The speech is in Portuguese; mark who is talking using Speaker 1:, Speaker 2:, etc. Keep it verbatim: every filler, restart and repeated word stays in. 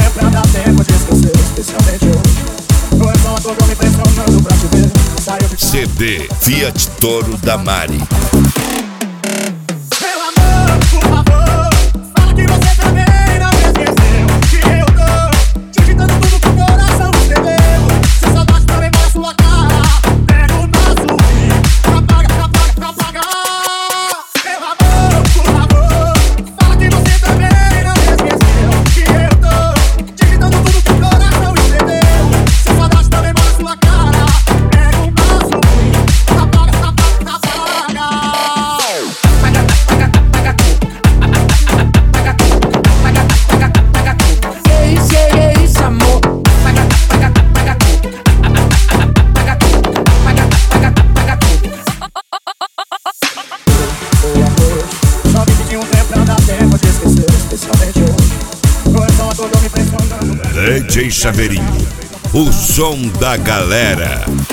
Speaker 1: tempo pra dar tempo de esquecer, especialmente hoje. O Edson acordou me pressionando pra te ver. Saiu de
Speaker 2: C D Fiat Toro da Mari.
Speaker 1: Meu amor, por favor, fala que você também não me esqueceu. Que eu tô digitando tudo que o coração escreveu. Se saudade também mora sua cara, pega o nosso fim, apaga, apaga, apaga. Meu amor, por favor, fala que você também não me esqueceu. Que eu tô digitando tudo que o coração escreveu. Se saudade também mora sua cara, pega o nosso fim, apaga, apaga, apaga. Só me pedi um tempo pra dar tempo de esquecer, especialmente hoje. O Edson acordou me pressionando.
Speaker 2: D J Chaveirinho, o som da galera.